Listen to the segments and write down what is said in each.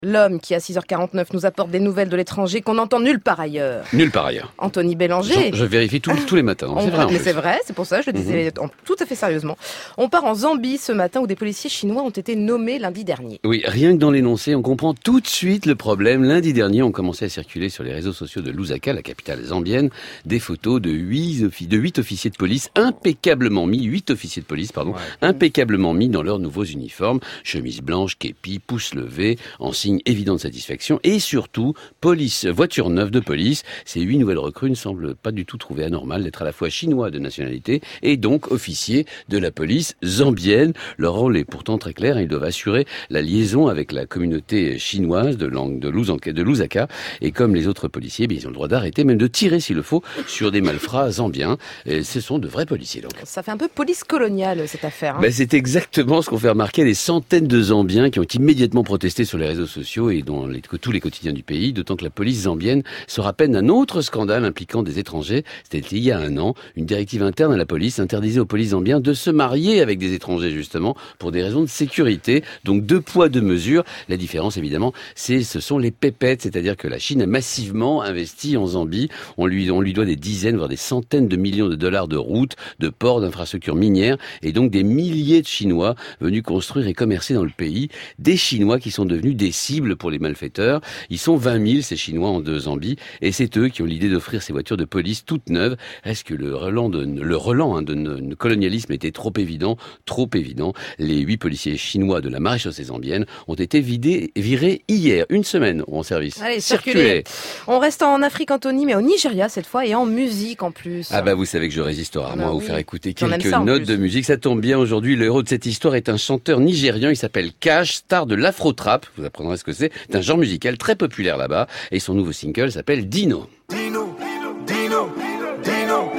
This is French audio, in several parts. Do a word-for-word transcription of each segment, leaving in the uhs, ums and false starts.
L'homme qui, à six heures quarante-neuf, nous apporte des nouvelles de l'étranger qu'on n'entend nulle part ailleurs. Nulle part ailleurs. Anthony Bélanger. Je, je vérifie tout, tous les matins. On, c'est vrai, mais c'est vrai, c'est pour ça que je le disais mm-hmm. en, tout à fait sérieusement. On part en Zambie ce matin où des policiers chinois ont été nommés lundi dernier. Oui, rien que dans l'énoncé, on comprend tout de suite le problème. Lundi dernier, on commençait à circuler sur les réseaux sociaux de Lusaka, la capitale zambienne, des photos de huit, offi- de huit officiers de police impeccablement mis, huit officiers de police, pardon, ouais. impeccablement mis dans leurs nouveaux uniformes, chemise blanche, képi, pouce levé, en signe évident de satisfaction. Et surtout, police, voiture neuve de police. Ces huit nouvelles recrues ne semblent pas du tout trouver anormal d'être à la fois chinois de nationalité et donc officiers de la police zambienne. Leur rôle est pourtant très clair. Ils doivent assurer la liaison avec la communauté chinoise de langue de Lusaka, de Lusaka. Et comme les autres policiers, ils ont le droit d'arrêter, même de tirer s'il le faut, sur des malfrats zambiens. Et ce sont de vrais policiers, donc. Ça fait un peu police coloniale, cette affaire. Hein. Ben, c'est exactement ce qu'ont fait remarquer les centaines de Zambiens qui ont immédiatement protesté sur les réseaux sociaux et dont les que tous les quotidiens du pays, d'autant que la police zambienne se rappelle d'un autre scandale impliquant des étrangers. C'était il y a un an. Une directive interne à la police interdisait aux polices zambiens de se marier avec des étrangers, justement, pour des raisons de sécurité. Donc, deux poids, deux mesures. La différence, évidemment, c'est, ce sont les pépettes. C'est-à-dire que la Chine a massivement investi en Zambie. On lui, on lui doit des dizaines, voire des centaines de millions de dollars de routes, de ports, d'infrastructures minières, et donc des milliers de Chinois venus construire et commercer dans le pays. Des Chinois qui sont devenus des cibles pour les malfaiteurs. Ils sont vingt mille, ces Chinois, en deux Zambie, et c'est eux qui ont l'idée d'offrir ces voitures de police toutes neuves. Est-ce que le relan de, le relan hein, de, de colonialisme était trop évident, trop évident? Les huit policiers chinois de la maréchaussée zambienne ont été vidés, virés hier, une semaine en service. Allez, circulez. On reste en Afrique, Anthony, mais au Nigeria cette fois, et en musique en plus. Ah bah vous savez que je résiste rarement ah bah à vous oui. faire écouter quelques ça, notes de musique. Ça tombe bien, aujourd'hui, le héros de cette histoire est un chanteur nigérian, il s'appelle Cash, star de l'afro-trap. Vous apprendrez ce que c'est. C'est un genre musical très populaire là-bas, et son nouveau single s'appelle Dino. Dino, Dino, Dino,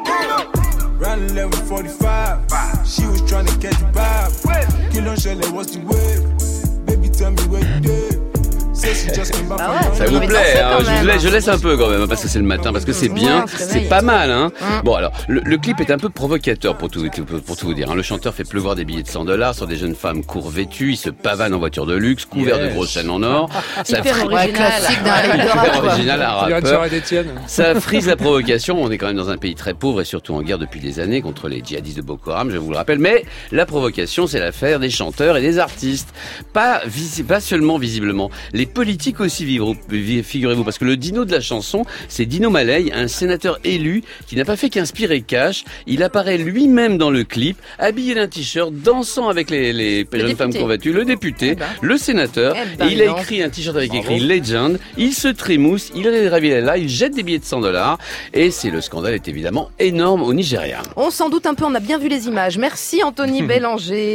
Dino. Round eleven forty-five, she was trying to catch a vibe. Kill on Shelley, what's the wave? Baby, tell me where you did. Bah ouais, ça vous plaît, hein, je, vous laisse, je laisse un peu quand même, parce que c'est le matin, parce que c'est bien, c'est pas mal. Hein. Bon alors, le, le clip est un peu provocateur pour tout, pour tout vous dire. Hein. Le chanteur fait pleuvoir des billets de cent dollars sur des jeunes femmes court vêtues, il se pavane en voiture de luxe, couvert yes. de grosses chaînes en or. Ça hyper frise... original, classique d'un hyper original, un rappeur. Ça frise la provocation, on est quand même dans un pays très pauvre et surtout en guerre depuis des années contre les djihadistes de Boko Haram, je vous le rappelle. Mais la provocation, c'est l'affaire des chanteurs et des artistes. Pas, visi... pas seulement visiblement. Les politique aussi, figurez-vous, parce que le Dino de la chanson, c'est Dino Maley, un sénateur élu qui n'a pas fait qu'inspirer Cash. Il apparaît lui-même dans le clip, habillé d'un t-shirt, dansant avec les, les jeunes député. femmes convaincues, le député, eh ben. le sénateur, eh ben, et il a écrit un t-shirt avec Bravo. écrit Legend, il se trémousse, il est ravi là, il jette des billets de cent dollars, et c'est le scandale est évidemment énorme au Nigeria. On s'en doute un peu, on a bien vu les images. Merci Anthony Bélanger.